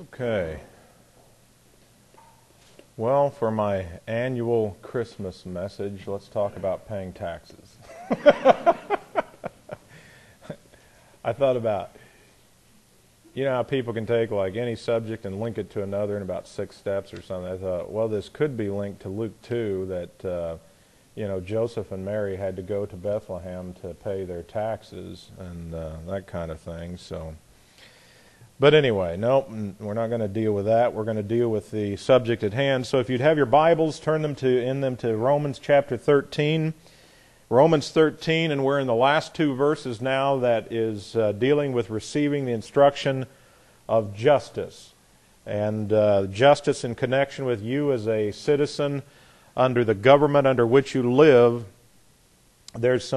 Okay. Well, for my annual Christmas message, let's talk about paying taxes. I thought about, how people can take like any subject and link it to another in about 6 steps or something. I thought, well, this could be linked to Luke 2 that, Joseph and Mary had to go to Bethlehem to pay their taxes and that kind of thing. But anyway, nope, we're not going to deal with that. We're going to deal with the subject at hand. So if you'd have your Bibles, turn them to Romans chapter 13. Romans 13, and we're in the last 2 verses now that is dealing with receiving the instruction of justice. And justice in connection with you as a citizen under the government under which you live. There's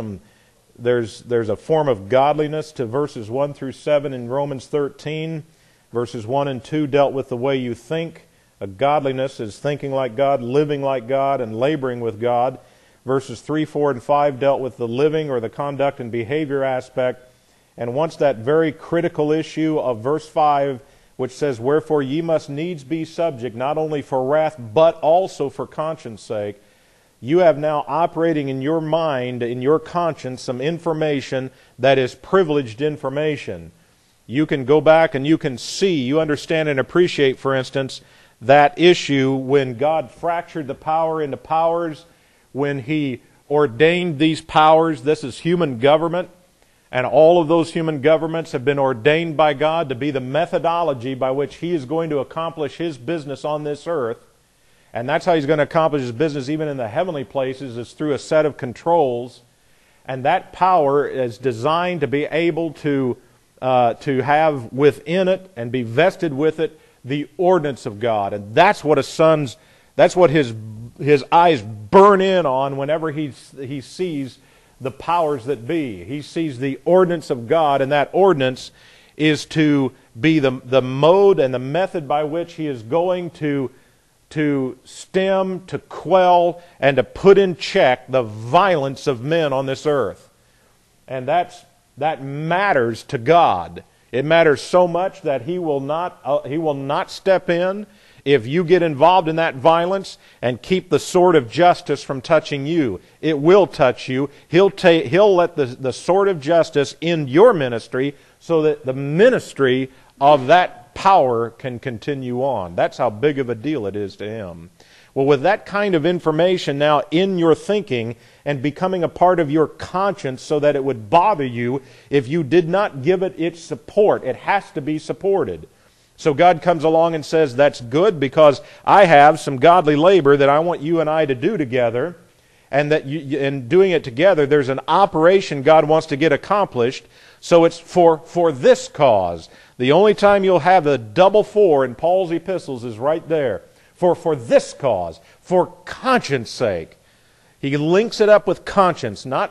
a form of godliness to verses 1 through 7 in Romans 13. Verses 1 and 2 dealt with the way you think. A godliness is thinking like God, living like God, and laboring with God. Verses 3, 4, and 5 dealt with the living or the conduct and behavior aspect. And once that very critical issue of verse 5, which says, "Wherefore ye must needs be subject, not only for wrath, but also for conscience sake," you have now operating in your mind, in your conscience, some information that is privileged information. You can go back and you can see, you understand and appreciate, for instance, that issue when God fractured the power into powers, when He ordained these powers. This is human government, and all of those human governments have been ordained by God to be the methodology by which He is going to accomplish His business on this earth. And that's how He's going to accomplish His business even in the heavenly places, is through a set of controls. And that power is designed to be able to have within it and be vested with it the ordinance of God. And that's what that's what his eyes burn in on whenever he sees the powers that be. He sees the ordinance of God, and that ordinance is to be the mode and the method by which He is going to stem, to quell, and to put in check the violence of men on this earth. And that matters to God. It matters so much that He will not step in if you get involved in that violence and keep the sword of justice from touching you. It will touch you. He'll let the sword of justice in your ministry so that the ministry of that power can continue on. That's how big of a deal it is to Him. Well, with that kind of information now in your thinking and becoming a part of your conscience so that it would bother you if you did not give it its support. It has to be supported. So God comes along and says, that's good because I have some godly labor that I want you and I to do together, and that in doing it together, there's an operation God wants to get accomplished. So it's for this cause. The only time you'll have the double for in Paul's epistles is right there. For this cause, for conscience sake. He links it up with conscience, not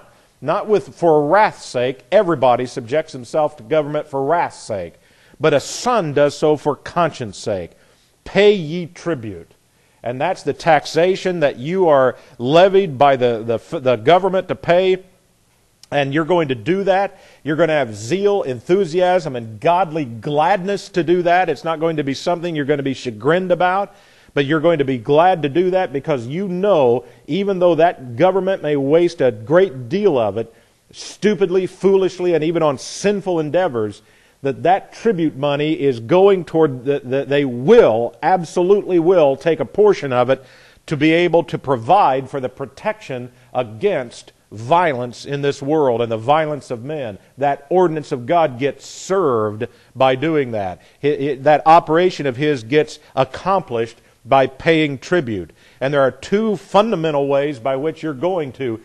for wrath's sake. Everybody subjects himself to government for wrath's sake. But a son does so for conscience sake. Pay ye tribute. And that's the taxation that you are levied by the government to pay. And you're going to do that. You're going to have zeal, enthusiasm, and godly gladness to do that. It's not going to be something you're going to be chagrined about. But you're going to be glad to do that because you know, even though that government may waste a great deal of it, stupidly, foolishly, and even on sinful endeavors, that tribute money is going toward, they will, absolutely will, take a portion of it to be able to provide for the protection against violence in this world and the violence of men. That ordinance of God gets served by doing that. That operation of His gets accomplished by paying tribute. And there are 2 fundamental ways by which you're going to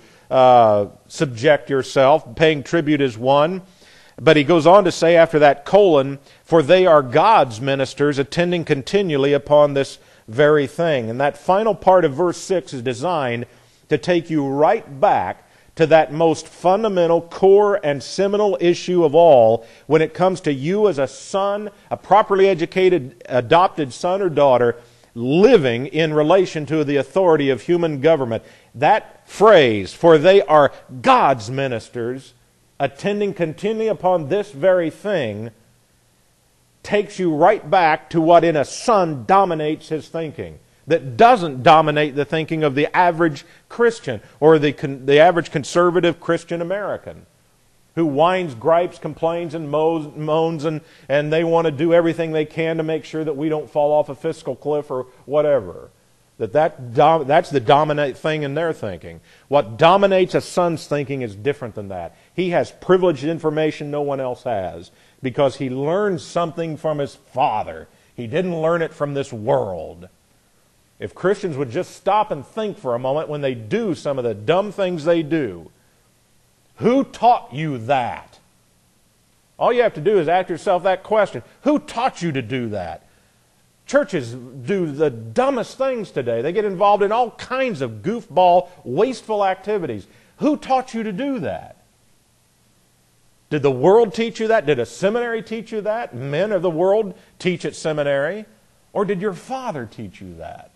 subject yourself. Paying tribute is one. But he goes on to say after that colon, for they are God's ministers, attending continually upon this very thing. And that final part of verse 6 is designed to take you right back to that most fundamental, core, and seminal issue of all when it comes to you as a son, a properly educated, adopted son or daughter, living in relation to the authority of human government. That phrase, for they are God's ministers, attending continually upon this very thing, takes you right back to what in a son dominates his thinking, that doesn't dominate the thinking of the average Christian or the average conservative Christian American who whines, gripes, complains, and moans, and they want to do everything they can to make sure that we don't fall off a fiscal cliff or whatever. That's the dominant thing in their thinking. What dominates a son's thinking is different than that. He has privileged information no one else has because he learned something from his father. He didn't learn it from this world. If Christians would just stop and think for a moment when they do some of the dumb things they do, who taught you that? All you have to do is ask yourself that question. Who taught you to do that? Churches do the dumbest things today. They get involved in all kinds of goofball, wasteful activities. Who taught you to do that? Did the world teach you that? Did a seminary teach you that? Men of the world teach at seminary? Or did your father teach you that?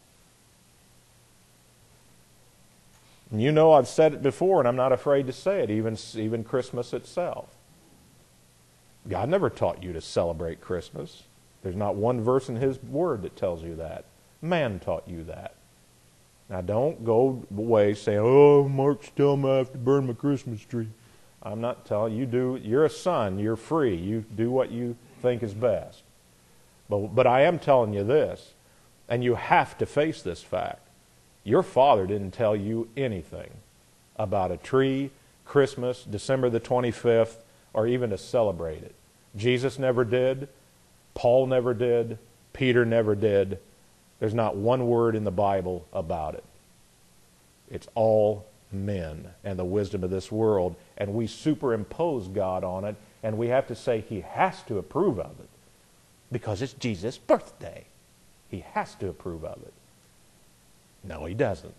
And you know I've said it before, and I'm not afraid to say it, even Christmas itself. God never taught you to celebrate Christmas. There's not one verse in His Word that tells you that. Man taught you that. Now don't go away saying, oh, Mark's telling me I have to burn my Christmas tree. I'm not telling you. You're a son. You're free. You do what you think is best. But I am telling you this, and you have to face this fact. Your father didn't tell you anything about a tree, Christmas, December the 25th, or even to celebrate it. Jesus never did. Paul never did. Peter never did. There's not one word in the Bible about it. It's all men and the wisdom of this world, and we superimpose God on it, and we have to say He has to approve of it because it's Jesus' birthday. He has to approve of it. No, He doesn't.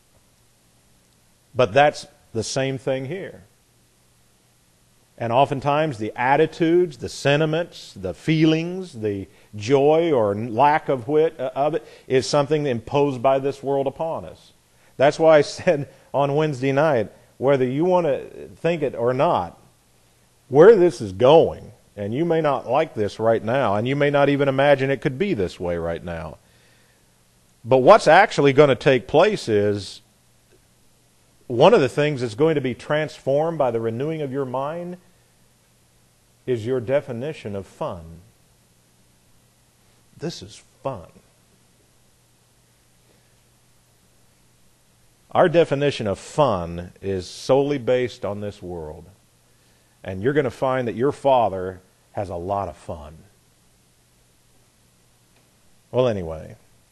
But that's the same thing here. And oftentimes the attitudes, the sentiments, the feelings, the joy or lack of it is something imposed by this world upon us. That's why I said on Wednesday night, whether you want to think it or not, where this is going, and you may not like this right now, and you may not even imagine it could be this way right now. But what's actually going to take place is one of the things that's going to be transformed by the renewing of your mind is your definition of fun. This is fun. Our definition of fun is solely based on this world. And you're going to find that your father has a lot of fun. Well, anyway,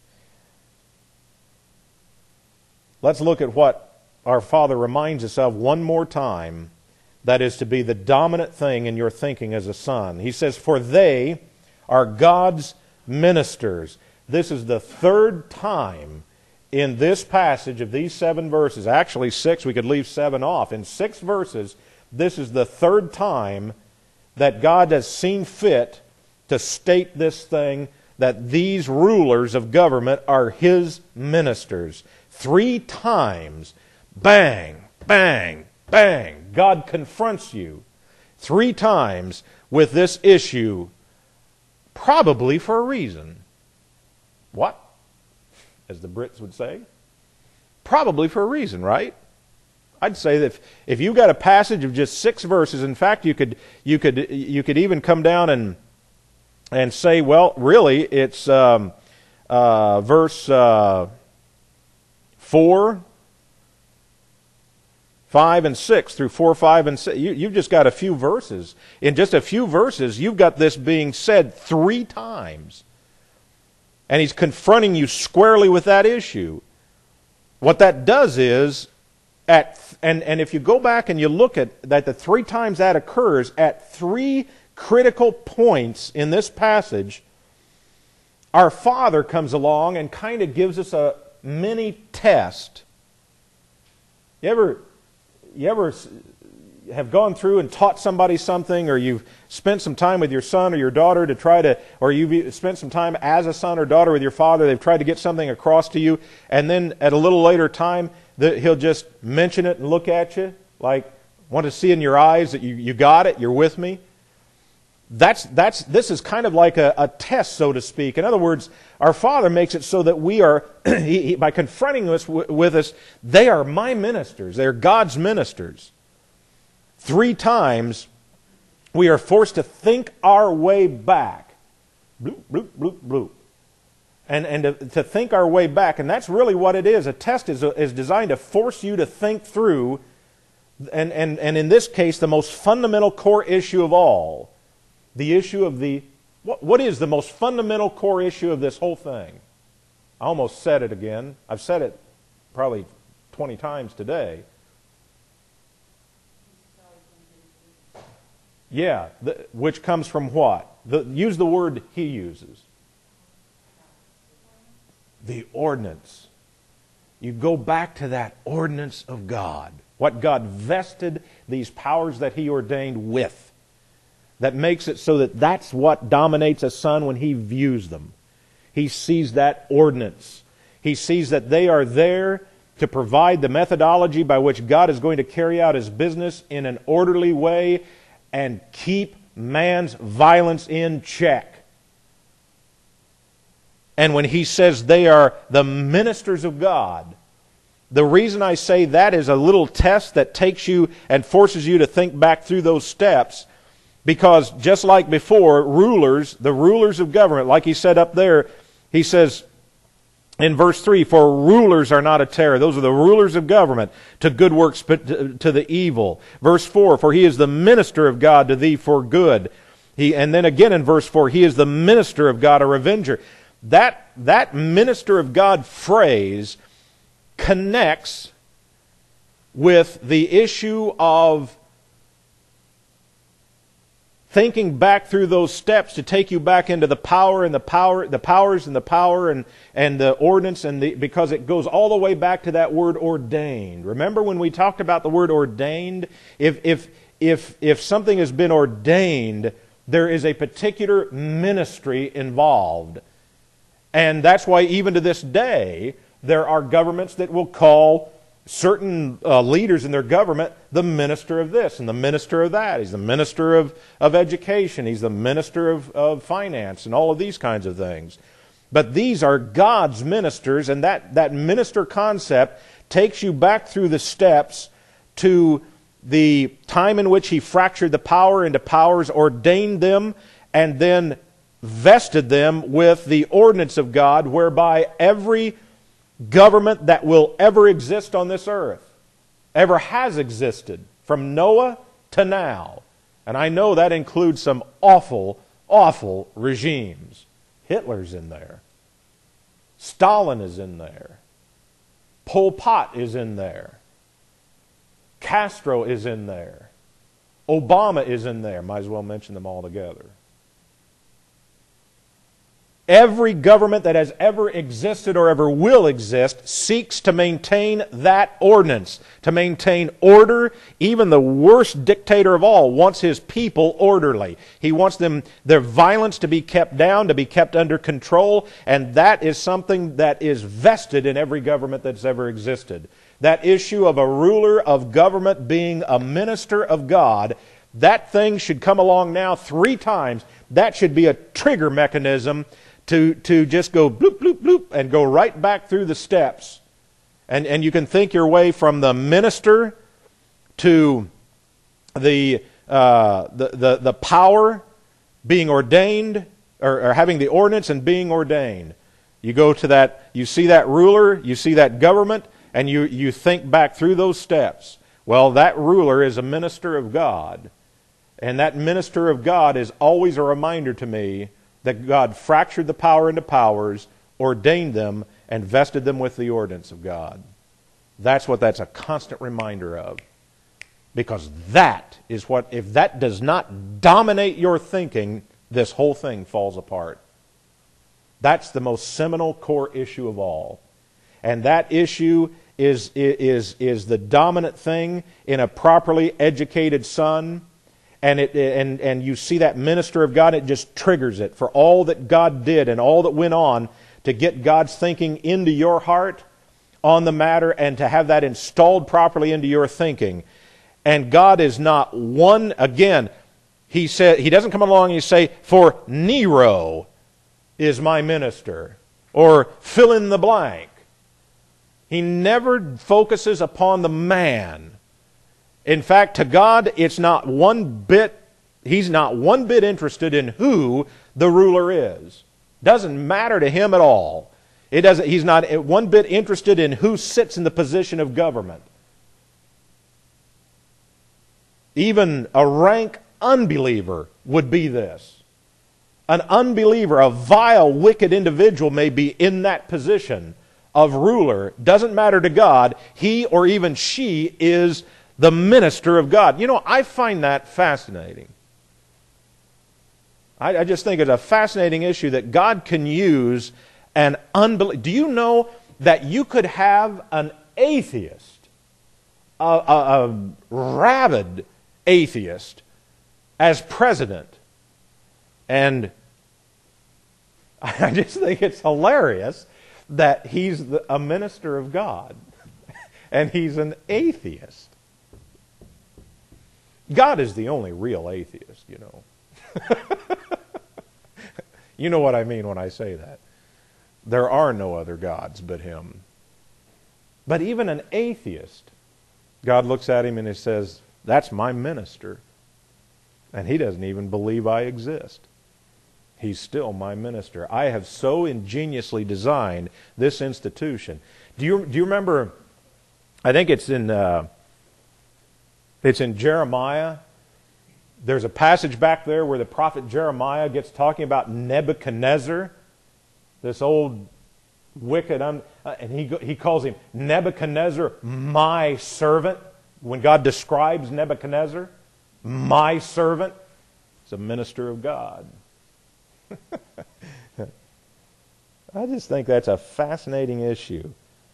let's look at what our Father reminds us of one more time that is to be the dominant thing in your thinking as a son. He says, for they are God's ministers. This is the third time in this passage of these 7 verses, actually 6, we could leave 7 off. In 6 verses, this is the third time that God has seen fit to state this thing, that these rulers of government are His ministers. 3 times, bang, bang, bang, God confronts you 3 times with this issue, probably for a reason. What? As the Brits would say. Probably for a reason, right? I'd say that if you got a passage of just 6 verses, in fact, you could even come down and say, well, really, it's verse 4, 5, and 6 through 4, 5, and 6. You've just got a few verses. In just a few verses, you've got this being said 3 times. And He's confronting you squarely with that issue. What that does is, and if you go back and you look at that, the 3 times that occurs, at 3 critical points in this passage, our Father comes along and kind of gives us a mini test. You ever have gone through and taught somebody something, or you've spent some time with your son or your daughter to try to, or you've spent some time as a son or daughter with your father, they've tried to get something across to you, and then at a little later time, he'll just mention it and look at you, like, want to see in your eyes that you got it, you're with me? This is kind of like a test, so to speak. In other words, our Father makes it so that we are, by confronting us with us, they are my ministers. They are God's ministers. 3 times we are forced to think our way back. Bloop, bloop, bloop, bloop. And to think our way back. And that's really what it is. A test is designed to force you to think through, and in this case, the most fundamental core issue of all. The issue of what is the most fundamental core issue of this whole thing? I almost said it again. I've said it probably 20 times today. Yeah, which comes from what? Use the word he uses. The ordinance. You go back to that ordinance of God. What God vested these powers that he ordained with. That makes it so that that's what dominates a son when he views them. He sees that ordinance. He sees that they are there to provide the methodology by which God is going to carry out his business in an orderly way and keep man's violence in check. And when he says they are the ministers of God, the reason I say that is a little test that takes you and forces you to think back through those steps. Because just like before, the rulers of government, like he said up there, he says in verse 3, for rulers are not a terror. Those are the rulers of government, to good works but to the evil. Verse 4, for he is the minister of God to thee for good. And then again in verse 4, he is the minister of God, a revenger. That minister of God phrase connects with the issue of thinking back through those steps to take you back into the power and the powers and the power and the ordinance, because it goes all the way back to that word ordained. Remember when we talked about the word ordained? If something has been ordained, there is a particular ministry involved. And that's why even to this day, there are governments that will call certain leaders in their government the minister of this and the minister of that. He's the minister of education. He's the minister of finance and all of these kinds of things. But these are God's ministers, and that minister concept takes you back through the steps to the time in which he fractured the power into powers, ordained them, and then vested them with the ordinance of God, whereby every government that will ever exist on this earth, ever has existed, from Noah to now. And I know that includes some awful, awful regimes. Hitler's in there. Stalin is in there. Pol Pot is in there. Castro is in there. Obama is in there. Might as well mention them all together. Every government that has ever existed or ever will exist seeks to maintain that ordinance, to maintain order. Even the worst dictator of all wants his people orderly. He wants their violence to be kept down, to be kept under control, and that is something that is vested in every government that's ever existed. That issue of a ruler of government being a minister of God, that thing should come along now 3 times. That should be a trigger mechanism to just go bloop, bloop, bloop, and go right back through the steps. And you can think your way from the minister to the power being ordained, or having the ordinance and being ordained. You go to that, you see that ruler, you see that government, and you think back through those steps. Well, that ruler is a minister of God. And that minister of God is always a reminder to me that God fractured the power into powers, ordained them, and vested them with the ordinance of God. That's what that's a constant reminder of. Because that is what, if that does not dominate your thinking, this whole thing falls apart. That's the most seminal core issue of all. And that issue is the dominant thing in a properly educated son. And you see that minister of God, it just triggers it for all that God did and all that went on to get God's thinking into your heart on the matter and to have that installed properly into your thinking. And God is not one, again, he doesn't come along and say, for Nero is my minister, or fill in the blank. He never focuses upon the man. In fact, to God, He's not one bit interested in who the ruler is. Doesn't matter to Him at all. He's not one bit interested in who sits in the position of government. Even a rank unbeliever would be this. An unbeliever, a vile, wicked individual may be in that position of ruler. Doesn't matter to God. He or even she is the minister of God. You know, I find that fascinating. I just think it's a fascinating issue that God can use an unbeliever. Do you know that you could have an atheist, a rabid atheist, as president? And I just think it's hilarious that he's a minister of God and he's an atheist. God is the only real atheist, you know. You know what I mean when I say that. There are no other gods but Him. But even an atheist, God looks at him and He says, that's my minister. And he doesn't even believe I exist. He's still my minister. I have so ingeniously designed this institution. Do you remember, I think it's in Jeremiah. There's a passage back there where the prophet Jeremiah gets talking about Nebuchadnezzar, this old wicked, and he calls him Nebuchadnezzar, my servant. When God describes Nebuchadnezzar, my servant, he's a minister of God. I just think that's a fascinating issue.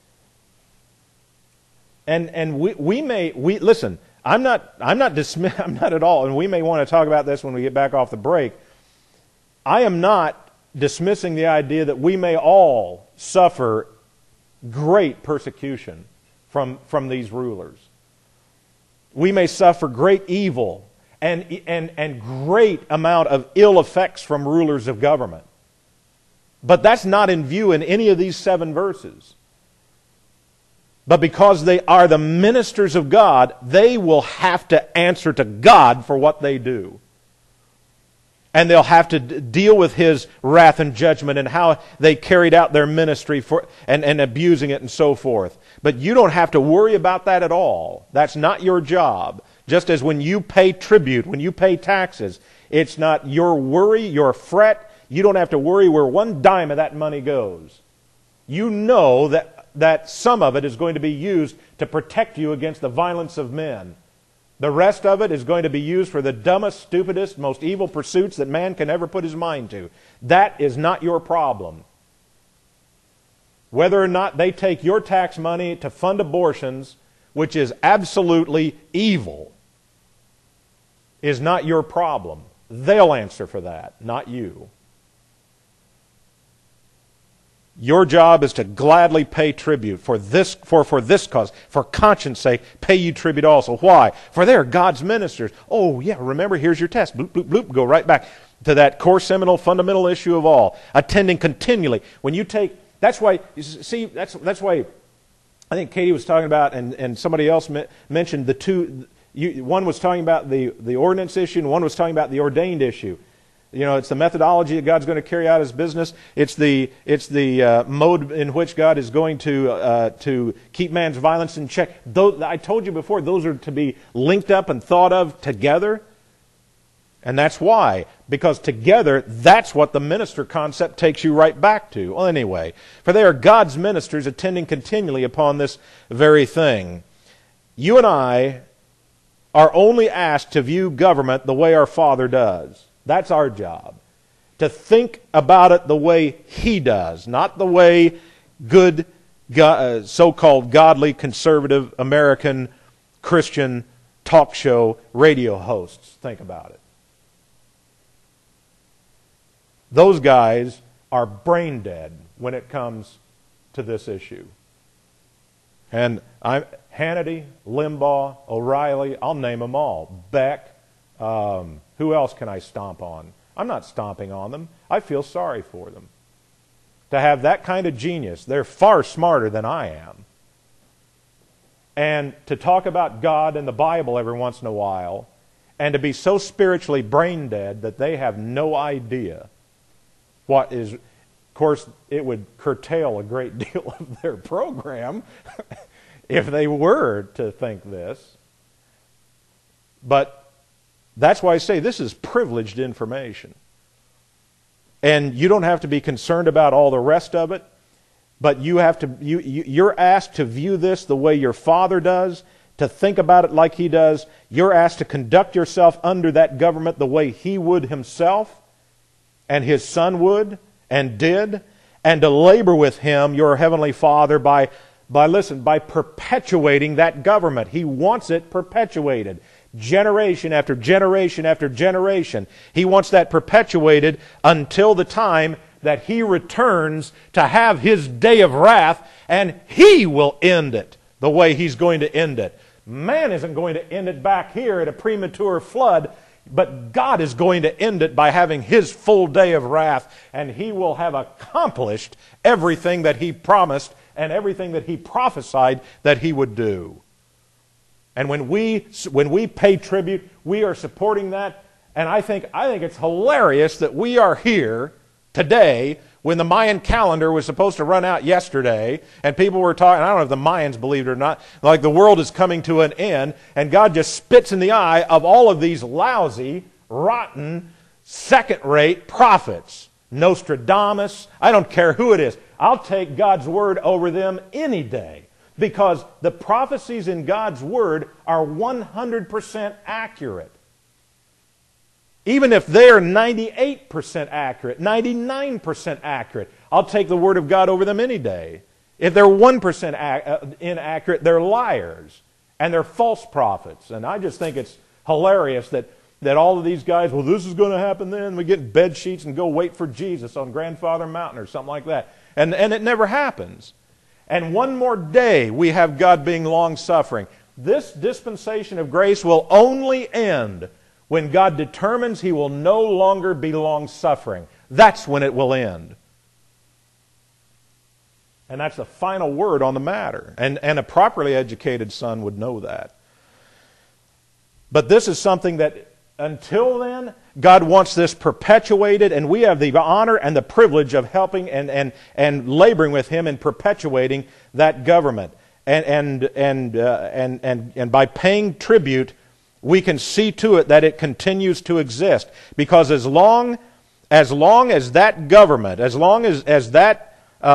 And we may listen. I'm not at all, and we may want to talk about this when we get back off the break. I am not dismissing the idea that we may all suffer great persecution from these rulers. We may suffer great evil and great amount of ill effects from rulers of government. But that's not in view in any of these 7 verses. But because they are the ministers of God, they will have to answer to God for what they do. And they'll have to deal with His wrath and judgment and how they carried out their ministry and abusing it and so forth. But you don't have to worry about that at all. That's not your job. Just as when you pay tribute, when you pay taxes, it's not your worry, your fret. You don't have to worry where one dime of that money goes. You know that some of it is going to be used to protect you against the violence of men. The rest of it is going to be used for the dumbest, stupidest, most evil pursuits that man can ever put his mind to. That is not your problem. Whether or not they take your tax money to fund abortions, which is absolutely evil, is not your problem. They'll answer for that, not you. Your job is to gladly pay tribute for this cause. For conscience sake, pay you tribute also. Why? For they are God's ministers. Oh, yeah, remember, here's your test. Bloop, bloop, bloop. Go right back to that core seminal fundamental issue of all. Attending continually. When you take, that's why I think Katie was talking about, and somebody else mentioned the two, one was talking about the ordinance issue, and one was talking about the ordained issue. You know, it's the methodology that God's going to carry out His business. It's the mode in which God is going to keep man's violence in check. I told you before, those are to be linked up and thought of together. And that's why. Because together, that's what the minister concept takes you right back to. Well, anyway, for they are God's ministers attending continually upon this very thing. You and I are only asked to view government the way our Father does. That's our job. To think about it the way He does, not the way good, so-called godly, conservative, American, Christian talk show radio hosts think about it. Those guys are brain dead when it comes to this issue. And Hannity, Limbaugh, O'Reilly, I'll name them all. Beck, Who else can I stomp on? I'm not stomping on them. I feel sorry for them. To have that kind of genius, they're far smarter than I am. And to talk about God and the Bible every once in a while, and to be so spiritually brain dead that they have no idea what is. Of course, it would curtail a great deal of their program if they were to think this. But that's why I say this is privileged information. And you don't have to be concerned about all the rest of it, but you're asked to view this the way your Father does, to think about it like He does. You're asked to conduct yourself under that government the way He would Himself, and His Son would, and did, and to labor with Him, your Heavenly Father, by perpetuating that government. He wants it perpetuated. Generation after generation after generation. He wants that perpetuated until the time that He returns to have His day of wrath, and He will end it the way He's going to end it. Man isn't going to end it back here at a premature flood, but God is going to end it by having His full day of wrath, and He will have accomplished everything that He promised and everything that He prophesied that He would do. And when we pay tribute, we are supporting that. And I think it's hilarious that we are here today when the Mayan calendar was supposed to run out yesterday, and people were talking, I don't know if the Mayans believed it or not, like the world is coming to an end, and God just spits in the eye of all of these lousy, rotten, second-rate prophets. Nostradamus, I don't care who it is. I'll take God's word over them any day. Because the prophecies in God's Word are 100% accurate. Even if they're 98% accurate, 99% accurate, I'll take the Word of God over them any day. If they're 1% inaccurate, they're liars. And they're false prophets. And I just think it's hilarious that all of these guys, well, this is going to happen then. We get bed sheets and go wait for Jesus on Grandfather Mountain or something like that. And it never happens. And one more day we have God being long-suffering. This dispensation of grace will only end when God determines He will no longer be long-suffering. That's when it will end. And that's the final word on the matter. And a properly educated son would know that. But this is something that until then, God wants this perpetuated, and we have the honor and the privilege of helping and laboring with Him in perpetuating that government. And by paying tribute, we can see to it that it continues to exist. Because as long as that government, as long as that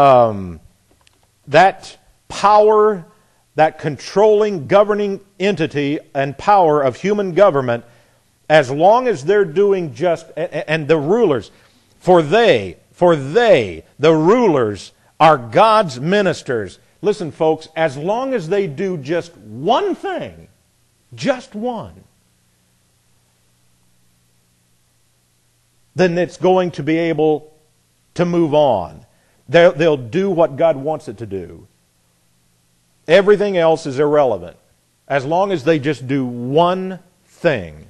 power, that controlling, governing entity and power of human government, as long as they're doing just, and the rulers, for they, the rulers, are God's ministers. Listen, folks, as long as they do just one thing, just one, then it's going to be able to move on. They'll do what God wants it to do. Everything else is irrelevant. As long as they just do one thing.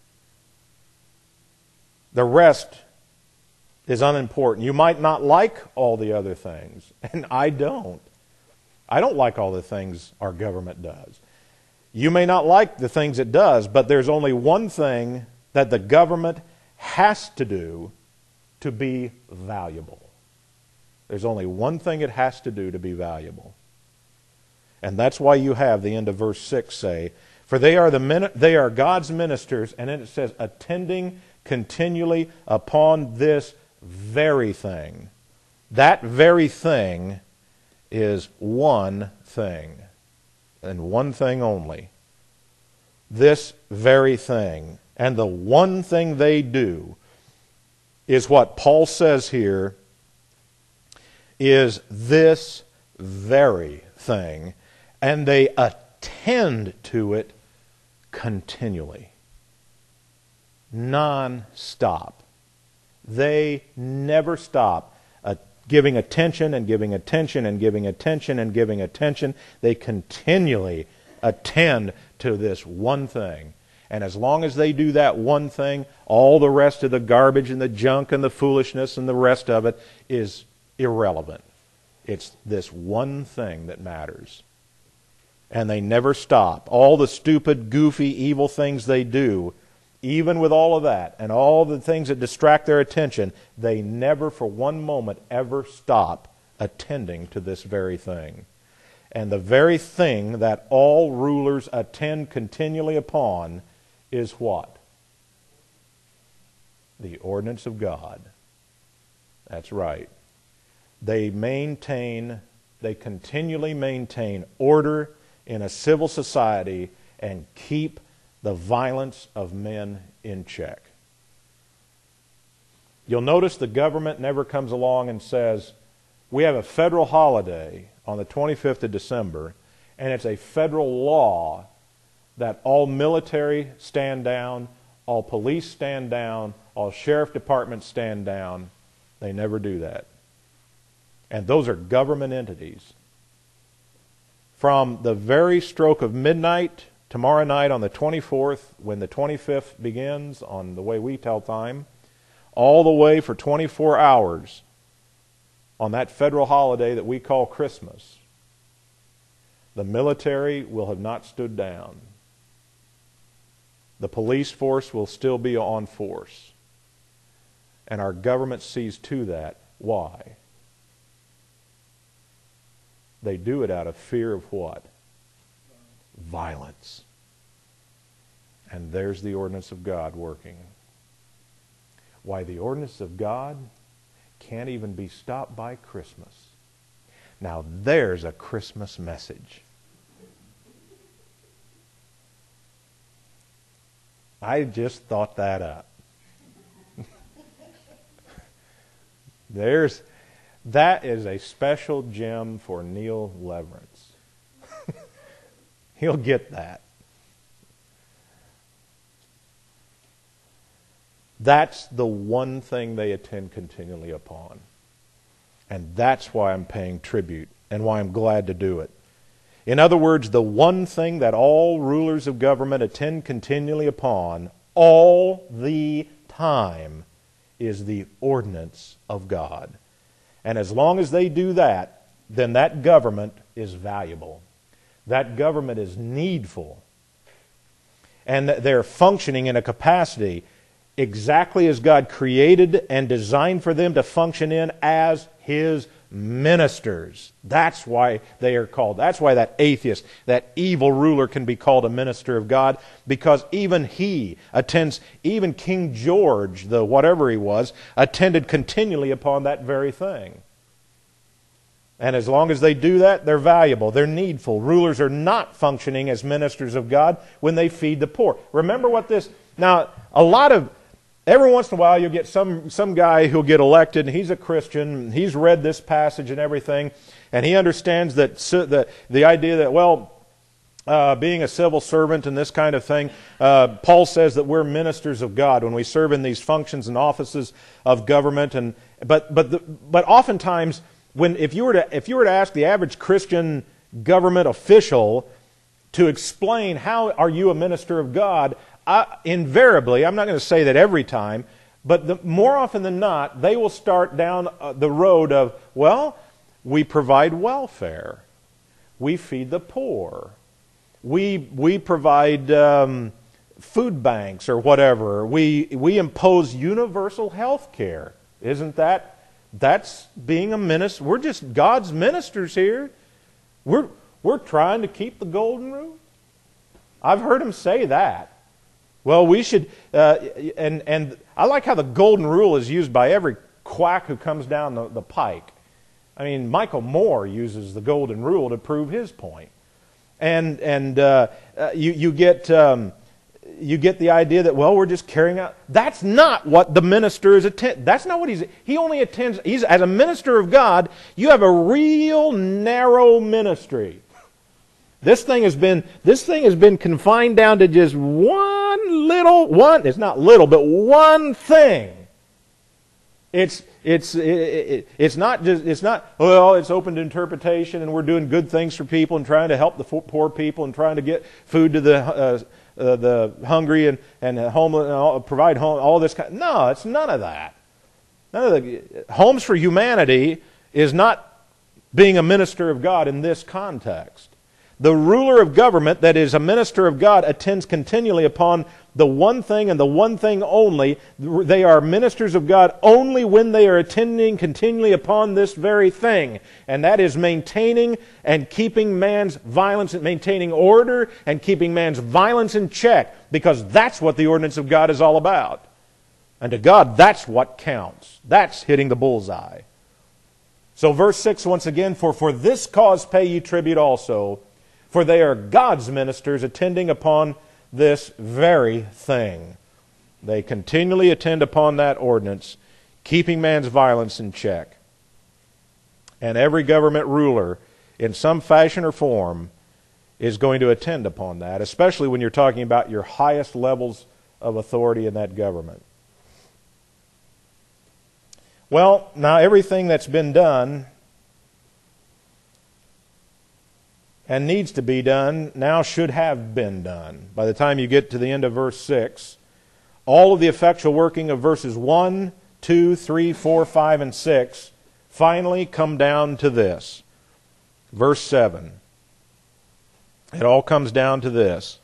The rest is unimportant. You might not like all the other things, and I don't. I don't like all the things our government does. You may not like the things it does, but there's only one thing that the government has to do to be valuable. There's only one thing it has to do to be valuable. And that's why you have the end of verse 6 say, for they are God's ministers, and then it says, attending continually upon this very thing. That very thing is one thing, and one thing only. This very thing. And the one thing they do is what Paul says here is this very thing, and they attend to it continually. Non-stop. They never stop giving attention and giving attention and giving attention and giving attention. They continually attend to this one thing. And as long as they do that one thing, all the rest of the garbage and the junk and the foolishness and the rest of it is irrelevant. It's this one thing that matters. And they never stop. All the stupid, goofy, evil things they do, even with all of that and all the things that distract their attention, they never for one moment ever stop attending to this very thing. And the very thing that all rulers attend continually upon is what? The ordinance of God. That's right. They continually maintain order in a civil society and keep the violence of men in check. You'll notice the government never comes along and says, we have a federal holiday on the 25th of December, and it's a federal law that all military stand down, all police stand down, all sheriff departments stand down. They never do that. And those are government entities. From the very stroke of midnight tomorrow night on the 24th, when the 25th begins on the way we tell time, all the way for 24 hours on that federal holiday that we call Christmas, the military will have not stood down. The police force will still be on force. And our government sees to that. Why? They do it out of fear of what? Violence. And there's the ordinance of God working. Why, the ordinance of God can't even be stopped by Christmas. Now there's a Christmas message. I just thought that up. That is a special gem for Neil Leverance. He'll get that. That's the one thing they attend continually upon. And that's why I'm paying tribute and why I'm glad to do it. In other words, the one thing that all rulers of government attend continually upon all the time is the ordinance of God. And as long as they do that, then that government is valuable. That government is needful. And they're functioning in a capacity exactly as God created and designed for them to function in as His ministers. That's why they are called. That's why that atheist, that evil ruler can be called a minister of God, because even he attends, even King George, the whatever he was, attended continually upon that very thing. And as long as they do that, they're valuable, they're needful. Rulers are not functioning as ministers of God when they feed the poor. Remember what this... Now, every once in a while you'll get some guy who'll get elected, and he's a Christian, he's read this passage and everything, and he understands that the idea that, being a civil servant and this kind of thing, Paul says that we're ministers of God when we serve in these functions and offices of government. But oftentimes, if you were to ask the average Christian government official to explain how are you a minister of God, invariably, I'm not going to say that every time, but more often than not, they will start down the road of, well, we provide welfare, we feed the poor, we provide food banks or whatever, we impose universal health care. Isn't that's being a minister? We're just God's ministers here. We're trying to keep the golden rule. I've heard him say that. Well, we should, and I like how the golden rule is used by every quack who comes down the pike. I mean, Michael Moore uses the golden rule to prove his point. And you get the idea that, well, we're just carrying out. That's not what the minister is attend. That's not what he only attends. As a minister of God, you have a real narrow ministry. This thing has been confined down to just it's not little, but one thing. It's not, it's open to interpretation and we're doing good things for people and trying to help the poor people and trying to get food to the the hungry and homeless, and provide home, all this kind. No, it's none of that. None of the Homes for Humanity is not being a minister of God in this context. The ruler of government that is a minister of God attends continually upon the one thing and the one thing only. They are ministers of God only when they are attending continually upon this very thing. And that is maintaining and keeping man's violence, maintaining order and keeping man's violence in check. Because that's what the ordinance of God is all about. And to God, that's what counts. That's hitting the bullseye. So verse 6 once again, for this cause pay ye tribute also, for they are God's ministers attending upon this very thing. They continually attend upon that ordinance, keeping man's violence in check. And every government ruler, in some fashion or form, is going to attend upon that, especially when you're talking about your highest levels of authority in that government. Well, now everything that's been done and needs to be done now should have been done. By the time you get to the end of verse 6, all of the effectual working of verses 1, 2, 3, 4, 5, and 6 finally come down to this. Verse 7. It all comes down to this.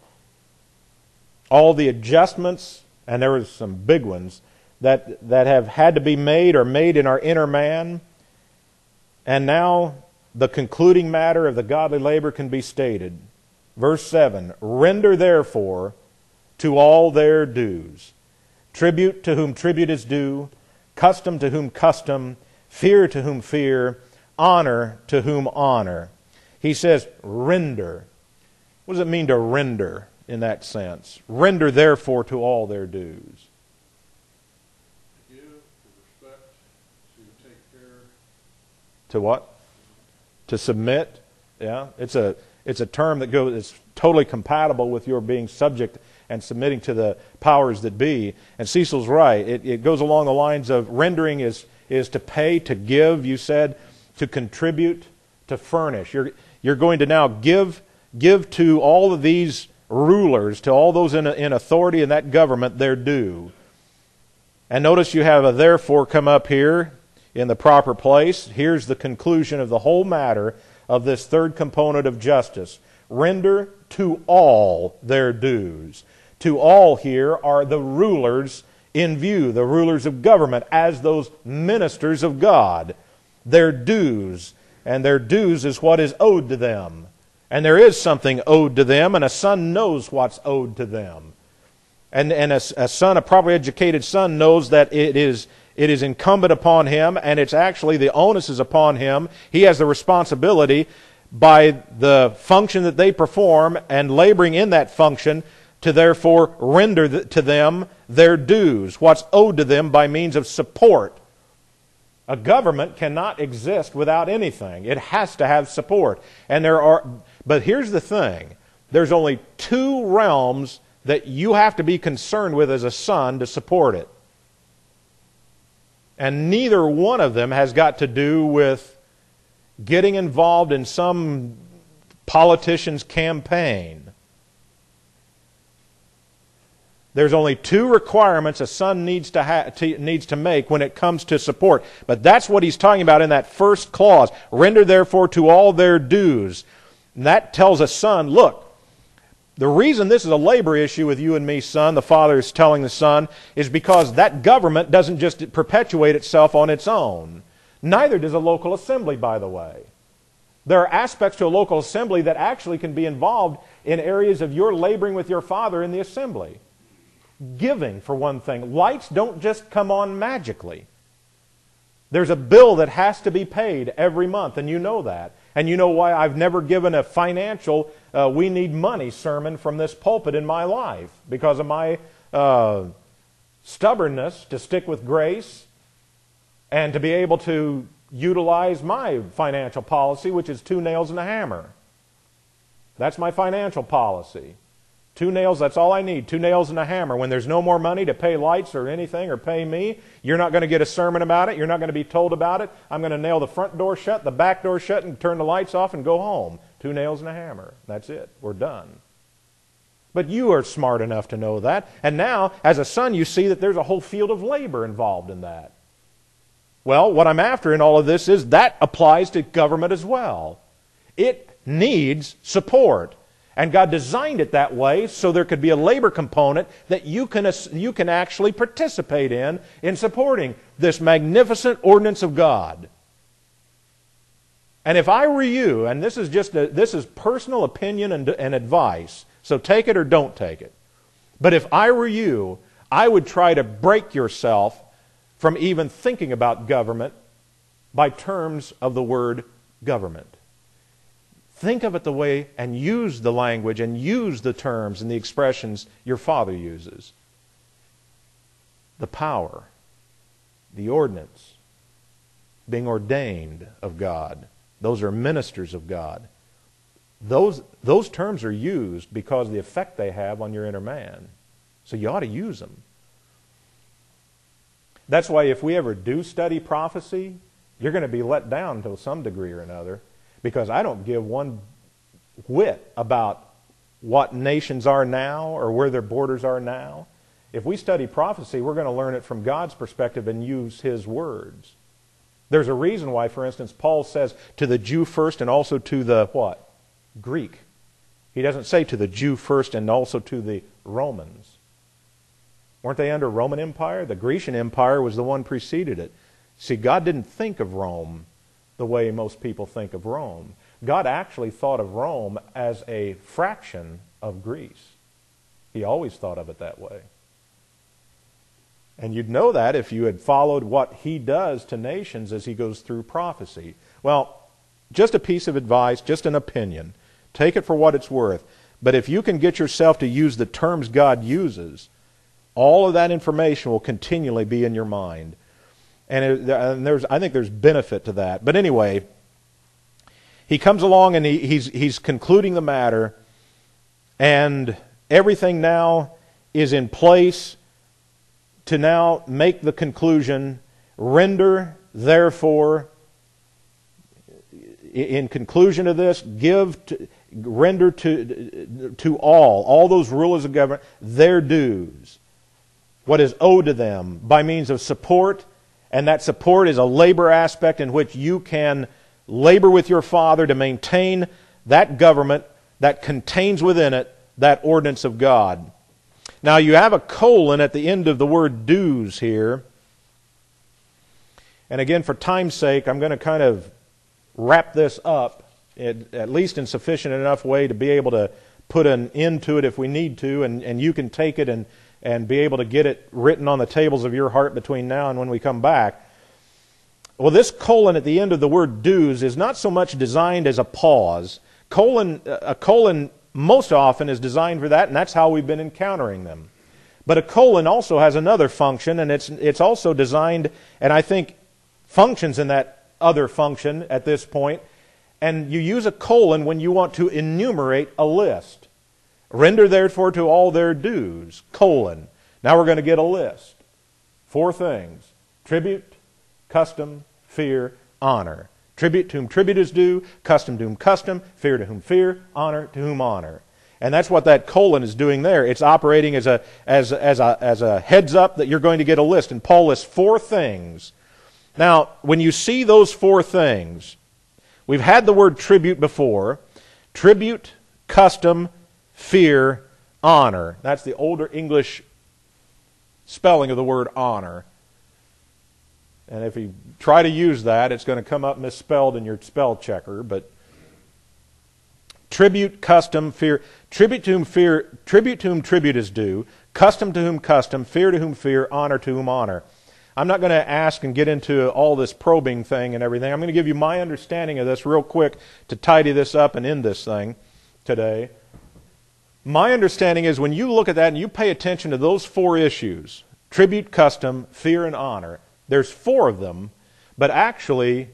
All the adjustments, and there were some big ones, that have had to be made or made in our inner man, and now the concluding matter of the godly labor can be stated. Verse 7, render therefore to all their dues. Tribute to whom tribute is due, custom to whom custom, fear to whom fear, honor to whom honor. He says, render. What does it mean to render in that sense? Render therefore to all their dues. To give, to respect, to take care. To what? To submit. Yeah, it's a term that goes. It's totally compatible with your being subject and submitting to the powers that be. And Cecil's right. It goes along the lines of rendering is to pay, to give. You said to contribute, to furnish. You're going to now give to all of these rulers, to all those in authority in that government, their due. And notice you have a therefore come up here in the proper place. Here's the conclusion of the whole matter of this third component of justice. Render to all their dues. To all here are the rulers in view, the rulers of government as those ministers of God. Their dues, and their dues is what is owed to them. And there is something owed to them, and a son knows what's owed to them. And a son, a properly educated son, knows that it is incumbent upon him, and it's actually the onus is upon him. He has the responsibility by the function that they perform and laboring in that function to therefore render to them their dues, what's owed to them by means of support. A government cannot exist without anything. It has to have support. But here's the thing. There's only two realms that you have to be concerned with as a son to support it. And neither one of them has got to do with getting involved in some politician's campaign. There's only two requirements a son needs to make when it comes to support. But that's what he's talking about in that first clause. Render therefore to all their dues. And that tells a son, look, the reason this is a labor issue with you and me, son, the father is telling the son, is because that government doesn't just perpetuate itself on its own. Neither does a local assembly, by the way. There are aspects to a local assembly that actually can be involved in areas of your laboring with your father in the assembly. Giving, for one thing. Lights don't just come on magically. There's a bill that has to be paid every month, and you know that. And you know why I've never given a financial, we need money sermon from this pulpit in my life. Because of my stubbornness to stick with grace and to be able to utilize my financial policy, which is 2 nails and a hammer. That's my financial policy. 2 nails, that's all I need. 2 nails and a hammer. When there's no more money to pay lights or anything or pay me, you're not going to get a sermon about it. You're not going to be told about it. I'm going to nail the front door shut, the back door shut, and turn the lights off and go home. 2 nails and a hammer. That's it. We're done. But you are smart enough to know that. And now, as a son, you see that there's a whole field of labor involved in that. Well, what I'm after in all of this is that applies to government as well. It needs support. And God designed it that way so there could be a labor component that you can actually participate in supporting this magnificent ordinance of God. And if I were you, and this is personal opinion and advice, so take it or don't take it. But if I were you, I would try to break yourself from even thinking about government by terms of the word government. Think of it the way and use the language and use the terms and the expressions your father uses. The power, the ordinance, being ordained of God. Those are ministers of God. Those terms are used because of the effect they have on your inner man. So you ought to use them. That's why if we ever do study prophecy, you're going to be let down to some degree or another, because I don't give one whit about what nations are now or where their borders are now. If we study prophecy, we're going to learn it from God's perspective and use His words. There's a reason why, for instance, Paul says to the Jew first and also to the what? Greek. He doesn't say to the Jew first and also to the Romans. Weren't they under Roman Empire? The Grecian Empire was the one preceded it. See, God didn't think of Rome the way most people think of Rome. God actually thought of Rome as a fraction of Greece. He always thought of it that way. And you'd know that if you had followed what He does to nations as He goes through prophecy. Well, just a piece of advice, just an opinion. Take it for what it's worth. But if you can get yourself to use the terms God uses, all of that information will continually be in your mind. And I think there's benefit to that. But anyway, he comes along and he's concluding the matter, and everything now is in place to now make the conclusion, render, therefore, in conclusion of this, render to all those rulers of government, their dues, what is owed to them by means of support, and that support is a labor aspect in which you can labor with your father to maintain that government that contains within it that ordinance of God. Now you have a colon at the end of the word dues here. And again, for time's sake, I'm going to kind of wrap this up, at least in sufficient enough way to be able to put an end to it if we need to, and you can take it and be able to get it written on the tables of your heart between now and when we come back. Well, this colon at the end of the word dues is not so much designed as a pause. A colon most often is designed for that, and that's how we've been encountering them. But a colon also has another function, and it's also designed, and I think functions in that other function at this point. And you use a colon when you want to enumerate a list. Render therefore to all their dues, colon. Now we're going to get a list. 4 things. Tribute, custom, fear, honor. Tribute to whom tribute is due, custom to whom custom, fear to whom fear, honor to whom honor. And that's what that colon is doing there. It's operating as a heads up that you're going to get a list. And Paul lists 4 things. Now, when you see those 4 things, we've had the word tribute before. Tribute, custom, fear, honor. That's the older English spelling of the word honor. And if you try to use that, it's going to come up misspelled in your spell checker. But tribute, custom, fear. Tribute to whom tribute is due. Custom to whom custom. Fear to whom fear. Honor to whom honor. I'm not going to ask and get into all this probing thing and everything. I'm going to give you my understanding of this real quick to tidy this up and end this thing today. My understanding is when you look at that and you pay attention to those 4 issues, tribute, custom, fear, and honor, there's 4 of them, but actually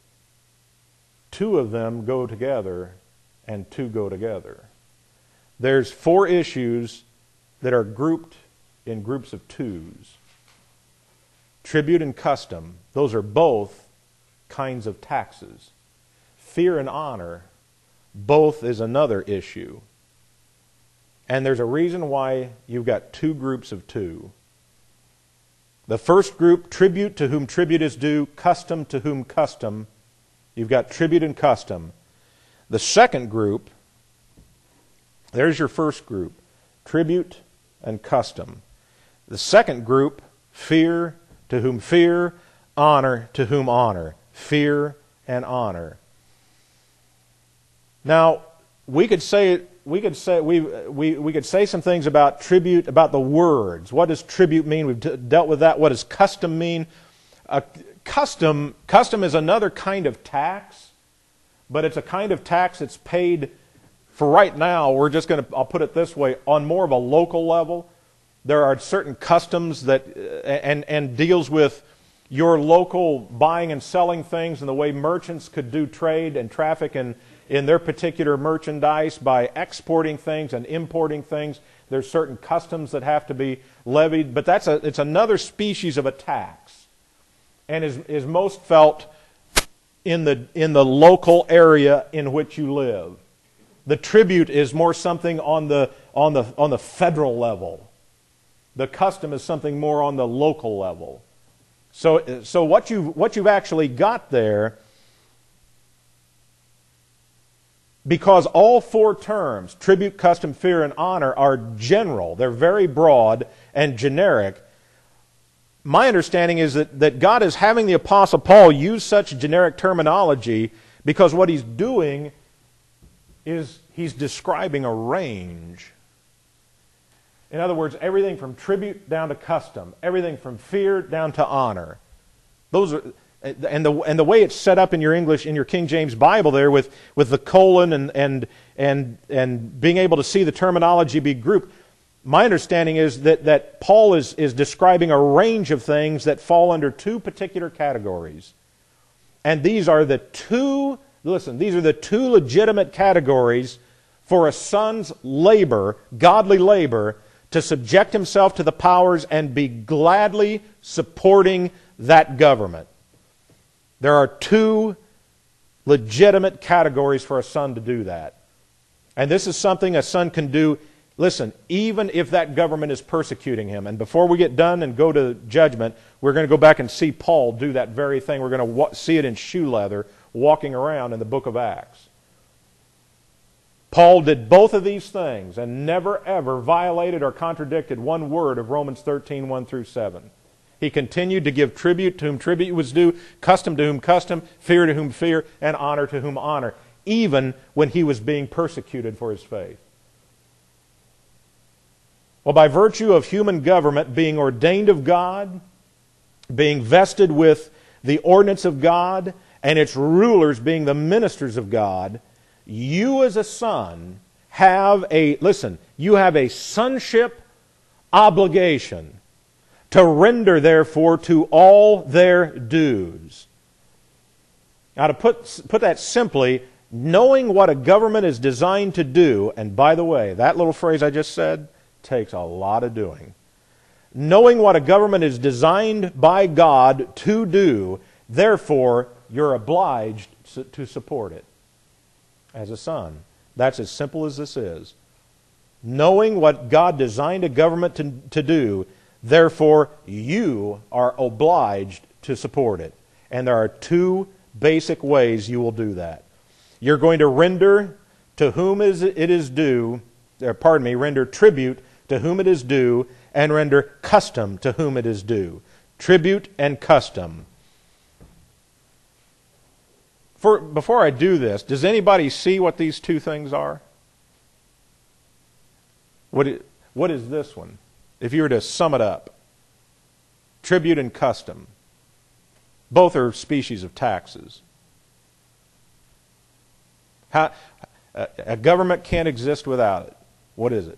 2 of them go together and 2 go together. There's 4 issues that are grouped in groups of 2s. Tribute and custom, those are both kinds of taxes. Fear and honor, both is another issue. And there's a reason why you've got two groups of two. The first group, tribute to whom tribute is due, custom to whom custom. You've got tribute and custom. The second group, there's your first group, tribute and custom. The second group, fear to whom fear, honor to whom honor. Fear and honor. Now, we could say some things about tribute, about the words. What does tribute mean? We've dealt with that. What does custom mean? Custom is another kind of tax, but it's a kind of tax that's paid for right now. We're just going to, I'll put it this way, on more of a local level. There are certain customs that and deals with your local buying and selling things and the way merchants could do trade and traffic in their particular merchandise by exporting things and importing things. There's certain customs that have to be levied, but it's another species of a tax, and is most felt in the local area in which you live. The tribute is more something on the federal level. The custom is something more on the local level. So what you've actually got there, because all four terms, tribute, custom, fear, and honor, are general. They're very broad and generic. My understanding is that God is having the Apostle Paul use such generic terminology because what he's doing is he's describing a range. In other words, everything from tribute down to custom, everything from fear down to honor. Those are, and the way it's set up in your English, in your King James Bible there with the colon and being able to see the terminology be grouped. My understanding is that Paul is describing a range of things that fall under two particular categories. And these are the two legitimate categories for a son's labor, godly labor, to subject himself to the powers and be gladly supporting that government. There are two legitimate categories for a son to do that. And this is something a son can do, listen, even if that government is persecuting him. And before we get done and go to judgment, we're going to go back and see Paul do that very thing. We're going to see it in shoe leather walking around in the book of Acts. Paul did both of these things and never ever violated or contradicted one word of Romans 13, 1 through 7. He continued to give tribute to whom tribute was due, custom to whom custom, fear to whom fear, and honor to whom honor, even when he was being persecuted for his faith. Well, by virtue of human government being ordained of God, being vested with the ordinance of God, and its rulers being the ministers of God, you as a son have you have a sonship obligation to render, therefore, to all their dues. Now, to put that simply, knowing what a government is designed to do, and by the way, that little phrase I just said takes a lot of doing. Knowing what a government is designed by God to do, therefore, you're obliged to support it as a son. That's as simple as this is. Knowing what God designed a government to do, therefore, you are obliged to support it. And there are two basic ways you will do that. You're going to render to whom it is due, render tribute to whom it is due, and render custom to whom it is due. Tribute and custom. Before I do this, does anybody see what these two things are? What is this one? If you were to sum it up. Tribute and custom. Both are species of taxes. A government can't exist without it. What is it?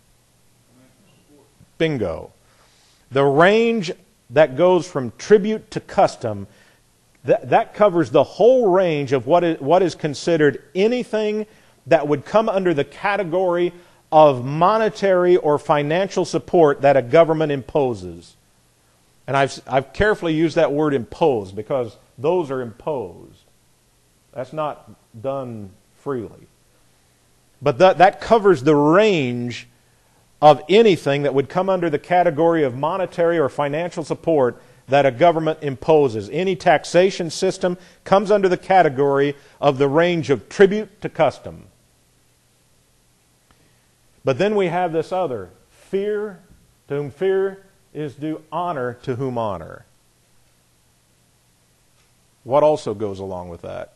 Bingo. The range that goes from tribute to custom, that covers the whole range of what is considered anything that would come under the category of monetary or financial support that a government imposes. And I've carefully used that word impose because those are imposed. That's not done freely. But that covers the range of anything that would come under the category of monetary or financial support that a government imposes. Any taxation system comes under the category of the range of tribute to custom. But then we have this other, fear, to whom fear is due, honor to whom honor. What also goes along with that?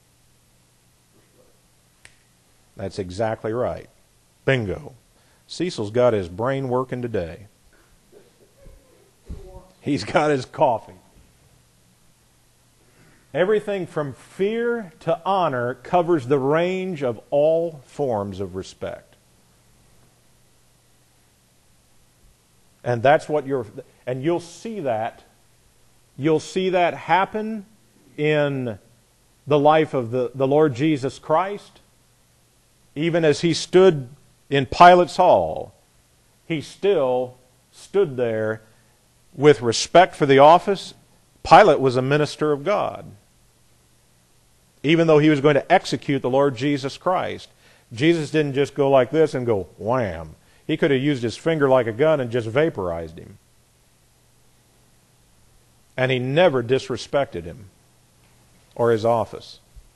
That's exactly right. Bingo. Cecil's got his brain working today. He's got his coffee. Everything from fear to honor covers the range of all forms of respect. And that's what and you'll see that happen in the life of the Lord Jesus Christ. Even as he stood in Pilate's hall, he still stood there with respect for the office. Pilate was a minister of God. Even though he was going to execute the Lord Jesus Christ, Jesus didn't just go like this and go wham. He could have used his finger like a gun and just vaporized him. And he never disrespected him or his office.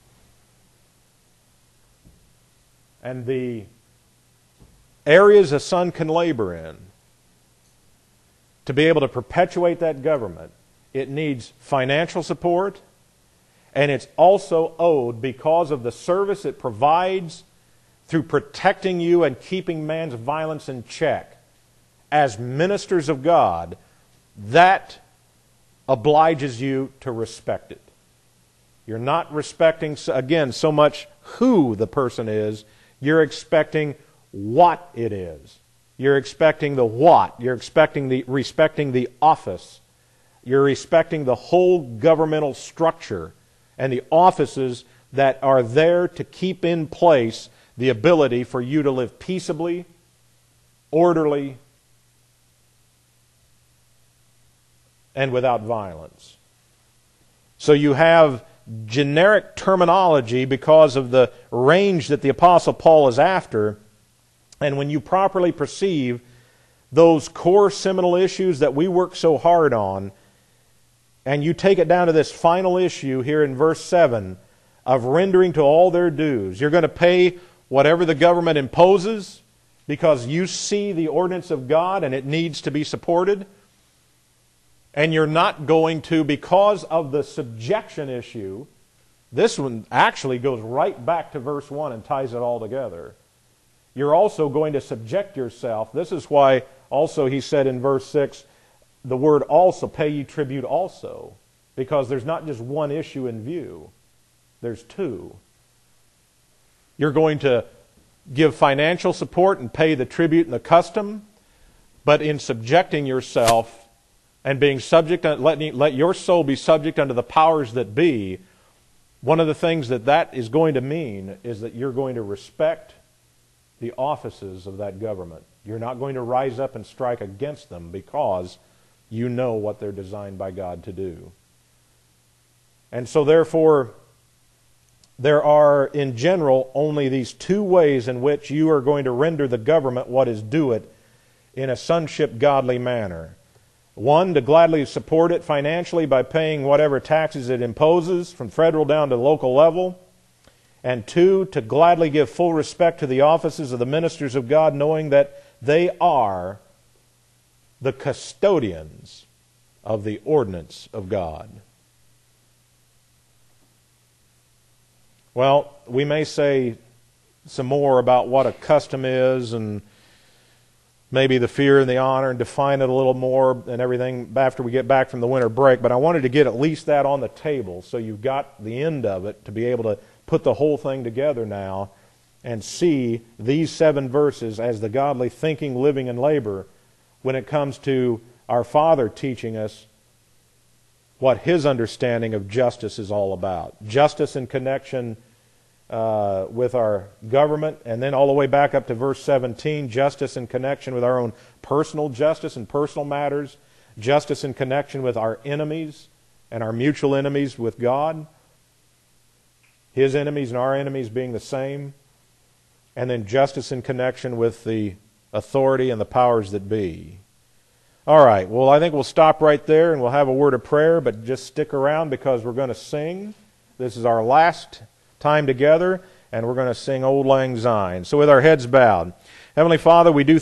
And the areas a son can labor in, to be able to perpetuate that government, it needs financial support, and it's also owed because of the service it provides through protecting you and keeping man's violence in check. As ministers of God, that obliges you to respect it. You're not respecting, again, so much who the person is, you're expecting what it is. You're expecting the what. You're respecting the office. You're respecting the whole governmental structure and the offices that are there to keep in place the ability for you to live peaceably, orderly, and without violence. So you have generic terminology because of the range that the Apostle Paul is after. And when you properly perceive those core seminal issues that we work so hard on, and you take it down to this final issue here in verse 7 of rendering to all their dues, you're going to pay whatever the government imposes because you see the ordinance of God and it needs to be supported. And you're not going to, because of the subjection issue, this one actually goes right back to verse 1 and ties it all together. You're also going to subject yourself. This is why also he said in verse 6, the word also, pay ye tribute also. Because there's not just one issue in view. There's two. You're going to give financial support and pay the tribute and the custom, but in subjecting yourself and being subject, let your soul be subject unto the powers that be, one of the things that is going to mean is that you're going to respect the offices of that government. You're not going to rise up and strike against them because you know what they're designed by God to do. And so therefore, there are in general only these two ways in which you are going to render the government what is due it in a sonship godly manner. One, to gladly support it financially by paying whatever taxes it imposes from federal down to local level. And two, to gladly give full respect to the offices of the ministers of God, knowing that they are the custodians of the ordinance of God. Well, we may say some more about what a custom is and maybe the fear and the honor and define it a little more and everything after we get back from the winter break. But I wanted to get at least that on the table so you've got the end of it to be able to put the whole thing together now and see these 7 verses as the godly thinking, living, and labor when it comes to our Father teaching us what His understanding of justice is all about. Justice in connection with our government, and then all the way back up to verse 17, justice in connection with our own personal justice and personal matters, justice in connection with our enemies and our mutual enemies with God, His enemies and our enemies being the same, and then justice in connection with the authority and the powers that be. All right, well, I think we'll stop right there and we'll have a word of prayer, but just stick around because we're going to sing. This is our last time together, and we're going to sing Auld Lang Syne. So with our heads bowed, Heavenly Father, we do